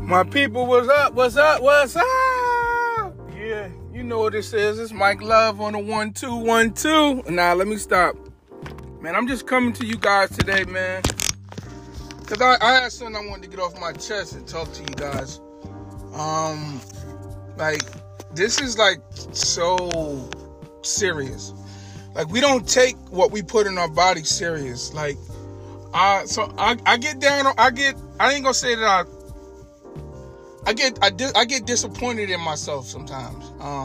My people, what's up? What's up? What's up? Yeah, you know what this is. It's Mike Love on the 1212. Nah, let me stop. Man, I'm just coming to you guys today, man. Because I had something I wanted to get off my chest and talk to you guys. This is like so serious. Like, we don't take what we put in our body serious. Like, I get down, I ain't gonna say that I get disappointed in myself sometimes.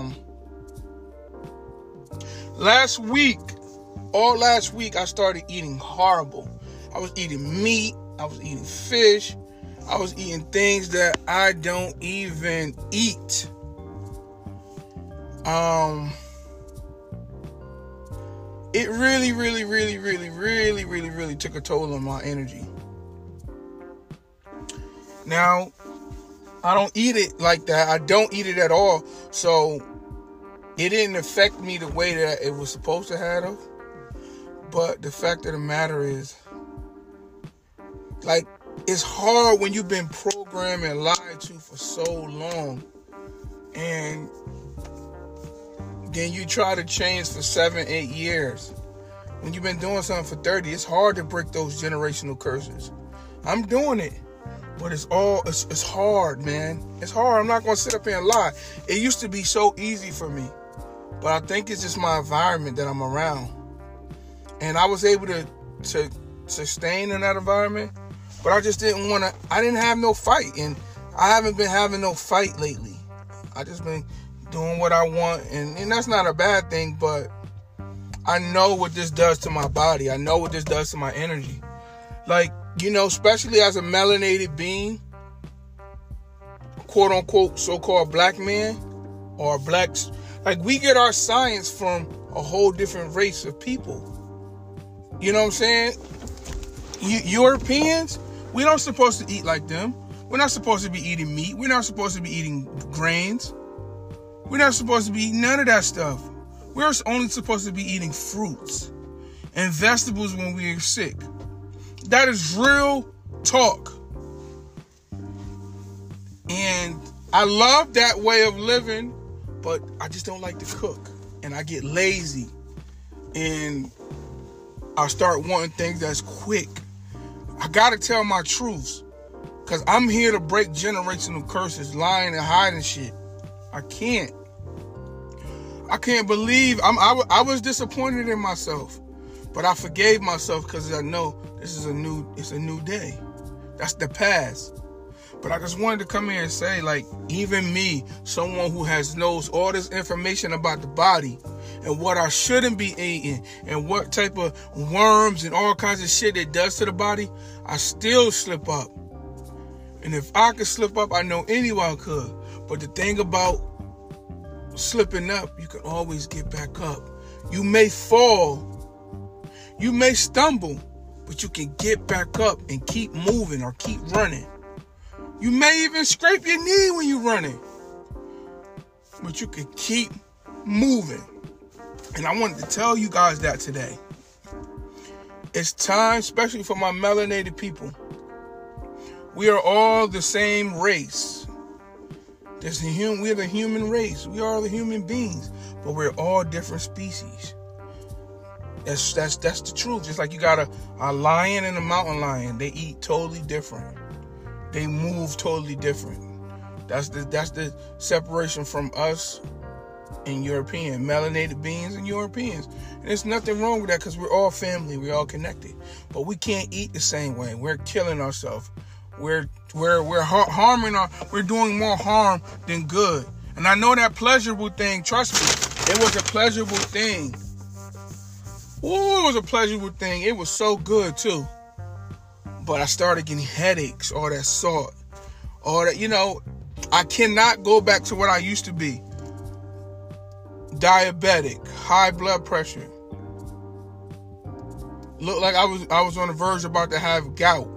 All last week, I started eating horrible. I was eating meat. I was eating fish. I was eating things that I don't even eat. It really took a toll on my energy. Now, I don't eat it like that. I don't eat it at all. So it didn't affect me the way that it was supposed to have. But the fact of the matter is, like, it's hard when you've been programmed and lied to for so long. And then you try to change for 7-8 years. When you've been doing something for 30, it's hard to break those generational curses. I'm doing it. But it's hard, man. It's hard. I'm not going to sit up here and lie. It used to be so easy for me. But I think it's just my environment that I'm around. And I was able to sustain in that environment. But I just didn't want to. I didn't have no fight. And I haven't been having no fight lately. I just been doing what I want. And that's not a bad thing. But I know what this does to my body. I know what this does to my energy. Like, you know, especially as a melanated being, quote unquote, so-called black man or blacks, like, we get our science from a whole different race of people. You know what I'm saying? Europeans, we're not supposed to eat like them. We're not supposed to be eating meat. We're not supposed to be eating grains. We're not supposed to be eating none of that stuff. We're only supposed to be eating fruits and vegetables when we're sick. That is real talk. And I love that way of living, but I just don't like to cook. And I get lazy. And I start wanting things that's quick. I gotta tell my truths. Because I'm here to break generational curses, lying and hiding shit. I can't believe, I was disappointed in myself. But I forgave myself because I know it's a new day. That's the past. But I just wanted to come here and say, like, even me, someone who knows all this information about the body and what I shouldn't be eating and what type of worms and all kinds of shit it does to the body, I still slip up. And if I could slip up, I know anyone could. But the thing about slipping up, you can always get back up. You may fall. You may stumble, but you can get back up and keep moving or keep running. You may even scrape your knee when you're running, but you can keep moving. And I wanted to tell you guys that today. It's time, especially for my melanated people. We are all the same race. We're the human race. We are the human beings, but we're all different species. That's the truth. Just like you got a lion and a mountain lion. They eat totally different. They move totally different. That's the separation from us and European, melanated beings and Europeans. And there's nothing wrong with that because we're all family. We're all connected. But we can't eat the same way. We're killing ourselves. We're harming we're doing more harm than good. And I know that pleasurable thing, trust me, it was a pleasurable thing. Ooh, it was a pleasurable thing. It was so good, too. But I started getting headaches, all that salt, all that, I cannot go back to what I used to be. Diabetic, high blood pressure. Looked like I was on the verge about to have gout.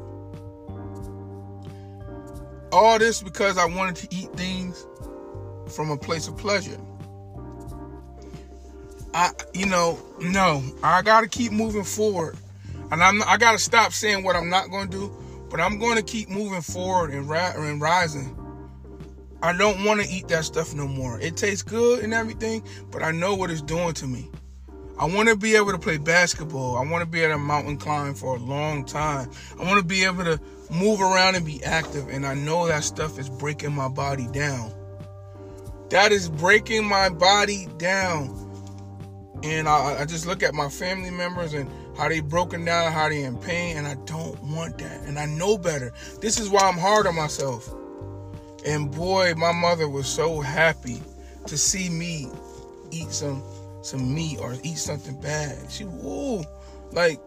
All this because I wanted to eat things from a place of pleasure. I got to keep moving forward. And I got to stop saying what I'm not going to do But I'm going to keep moving forward and rising. I don't want to eat that stuff no more. It tastes good and everything, but I know what it's doing to me. I want to be able to play basketball. I want to be able to mountain climb for a long time. I want to be able to move around and be active, and I know that stuff is breaking my body down. That is breaking my body down. And I just look at my family members and how they broken down, how they in pain, and I don't want that. And I know better. This is why I'm hard on myself. And boy, my mother was so happy to see me eat some meat or eat something bad. She, whoa, like,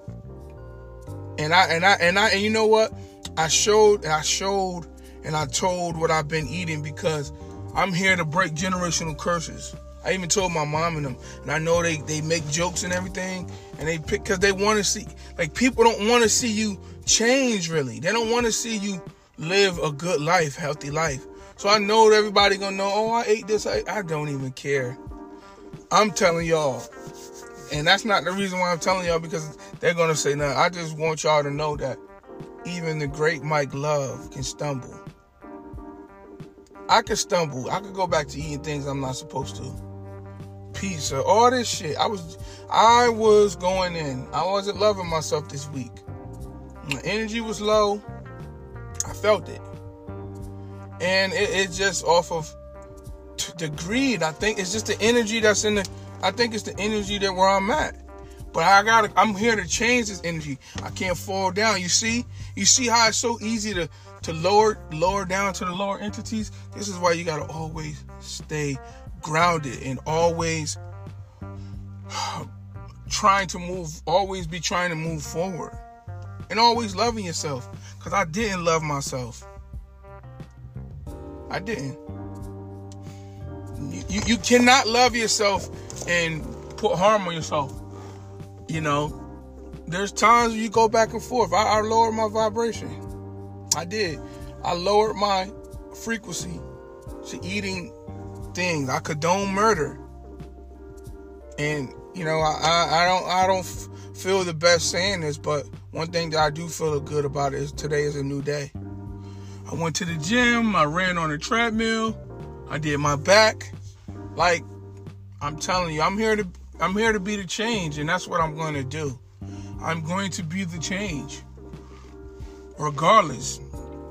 and you know what? I showed and I told what I've been eating because I'm here to break generational curses. I even told my mom and them, and I know they make jokes and everything, and they pick because they want to see, like, people don't want to see you change, really. They don't want to see you live a good life, healthy life. So I know that everybody gonna know, oh, I ate this. I don't even care. I'm telling y'all, and that's not the reason why I'm telling y'all, because they're gonna say nothing. I just want y'all to know that even the great Mike Love can stumble. I could stumble. I could go back to eating things I'm not supposed to. Pizza, all this shit. I was going in. I wasn't loving myself this week. My energy was low. I felt it. And it's just off of the greed. I think it's just the energy that's in I think it's the energy that where I'm at. But I'm here to change this energy. I can't fall down. You see how it's so easy to lower down to the lower entities? This is why you gotta always stay grounded and always always be trying to move forward. And always loving yourself. Because I didn't love myself. I didn't. You cannot love yourself and put harm on yourself. You know, there's times you go back and forth. I lowered my vibration. I did. I lowered my frequency to eating things. I condone murder. And, you know, I don't feel the best saying this, but one thing that I do feel good about is today is a new day. I went to the gym. I ran on a treadmill. I did my back. Like, I'm telling you, I'm here to be the change, and that's what I'm going to do. I'm going to be the change, regardless.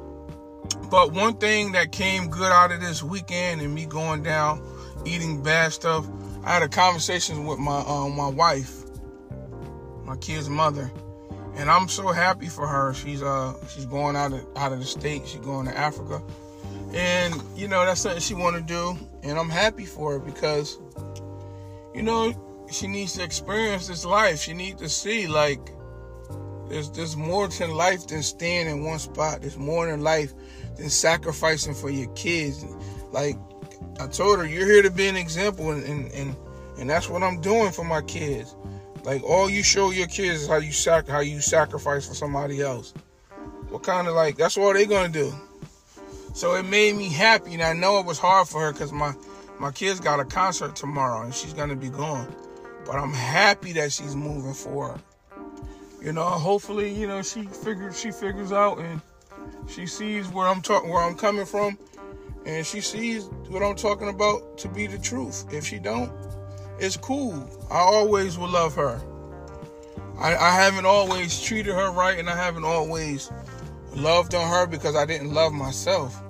But one thing that came good out of this weekend and me going down, eating bad stuff, I had a conversation with my wife, my kid's mother, and I'm so happy for her. She's going out of the state. She's going to Africa, and you know that's something she want to do, and I'm happy for her because, you know, she needs to experience this life. She needs to see, like, there's more to life than staying in one spot. There's more in life than sacrificing for your kids. Like I told her, you're here to be an example, and that's what I'm doing for my kids. Like, all you show your kids is how you sacrifice for somebody else. What kind of, like, that's all they're gonna do. So it made me happy, and I know it was hard for her because my kids got a concert tomorrow and she's gonna be gone. But I'm happy that she's moving forward. You know, hopefully, you know, she figures out and she sees where I'm coming from, and she sees what I'm talking about to be the truth. If she don't, it's cool. I always will love her. I haven't always treated her right, and I haven't always loved on her because I didn't love myself.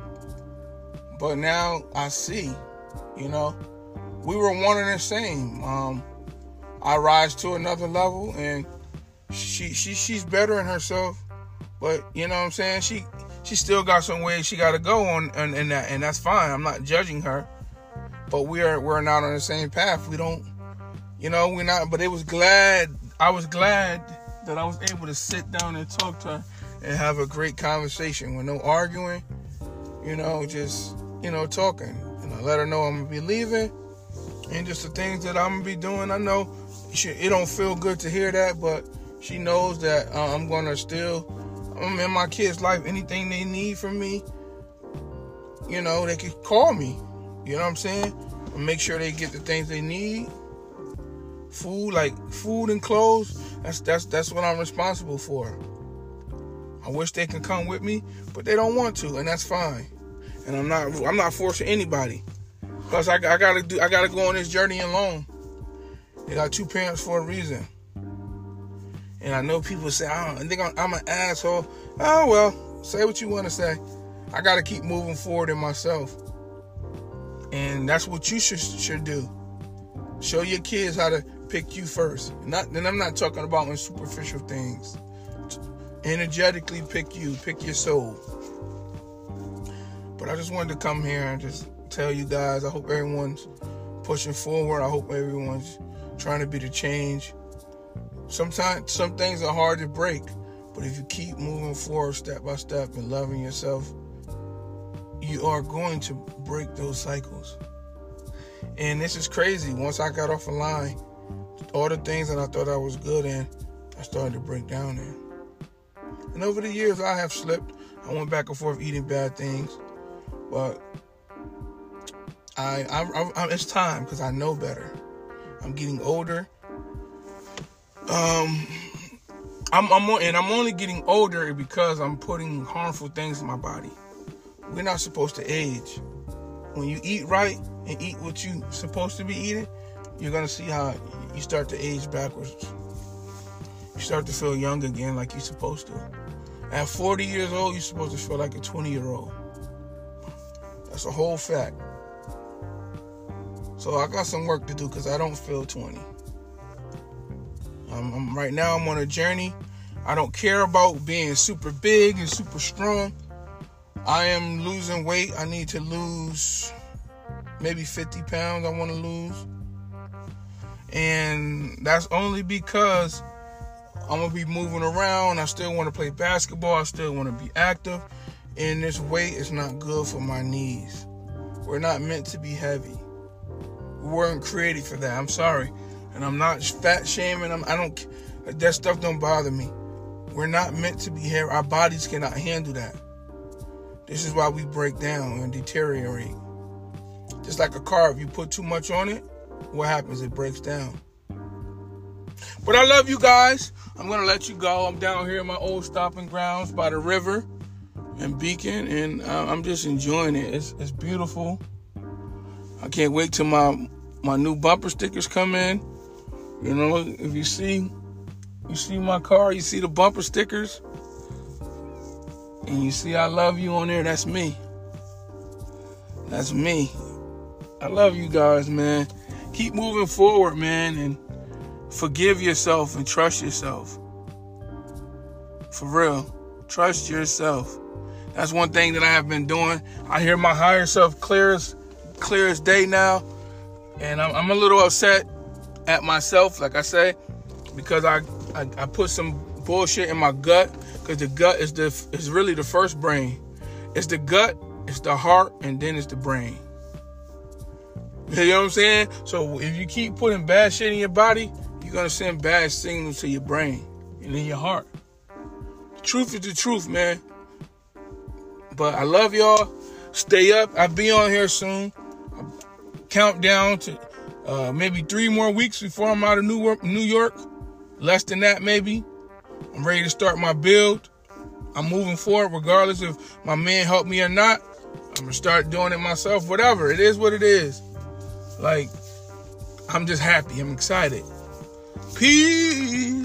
But now I see, you know, we were one and the same. I rise to another level, and she's better in herself. But you know what I'm saying? She still got some ways she got to go on, and that's fine. I'm not judging her, but we're not on the same path. We don't, you know, we're not. But I was glad that I was able to sit down and talk to her and have a great conversation with no arguing. You know, just, you know, talking. And I let her know I'm gonna be leaving, and just the things that I'm gonna be doing. I know it don't feel good to hear that, but she knows that I'm in my kids' life. Anything they need from me, you know, they can call me. You know what I'm saying? And make sure they get the things they need. Food and clothes. That's what I'm responsible for. I wish they could come with me, but they don't want to, and that's fine. And I'm not forcing anybody. Plus, I gotta go on this journey alone. They got 2 parents for a reason. And I know people say, I think I'm an asshole. Oh well, say what you want to say. I gotta keep moving forward in myself, and that's what you should do. Show your kids how to pick you first. And I'm not talking about in superficial things. Energetically pick you, pick your soul. But I just wanted to come here and just tell you guys, I hope everyone's pushing forward. I hope everyone's trying to be the change. Sometimes some things are hard to break, but if you keep moving forward step by step and loving yourself, you are going to break those cycles. And this is crazy. Once I got off the line, all the things that I thought I was good in, I started to break down in. And over the years, I have slipped. I went back and forth eating bad things. But it's time, because I know better. I'm getting older. I'm only getting older because I'm putting harmful things in my body. We're not supposed to age. When you eat right and eat what you're supposed to be eating, you're going to see how you start to age backwards. You start to feel young again like you're supposed to. At 40 years old, you're supposed to feel like a 20-year-old. That's a whole fact. So I got some work to do because I don't feel 20. Right now I'm on a journey. I don't care about being super big and super strong. I am losing weight. I need to lose maybe 50 pounds I want to lose. And that's only because I'm going to be moving around. I still want to play basketball. I still want to be active. And this weight is not good for my knees. We're not meant to be heavy. We weren't created for that. I'm sorry. And I'm not fat shaming. That stuff don't bother me. We're not meant to be heavy. Our bodies cannot handle that. This is why we break down and deteriorate. Just like a car, if you put too much on it, what happens? It breaks down. But I love you guys. I'm going to let you go. I'm down here in my old stomping grounds by the river in Beacon, and I'm just enjoying it. It's beautiful. I can't wait till my new bumper stickers come in. You know, if you see my car, you see the bumper stickers, and you see I love you on there, that's me. That's me. I love you guys, man. Keep moving forward, man, and forgive yourself and trust yourself. For real. Trust yourself. That's one thing that I have been doing. I hear my higher self clear as day now. And I'm a little upset at myself, like I say, because I put some bullshit in my gut, because the gut is really the first brain. It's the gut, it's the heart, and then it's the brain. You know what I'm saying? So if you keep putting bad shit in your body, you're going to send bad signals to your brain and in your heart. The truth is the truth, man. But I love y'all. Stay up. I'll be on here soon. Count down to maybe 3 more weeks before I'm out of New York. Less than that, maybe. I'm ready to start my build. I'm moving forward regardless if my man helped me or not. I'm going to start doing it myself. Whatever. It is what it is. Like, I'm just happy. I'm excited. Peace.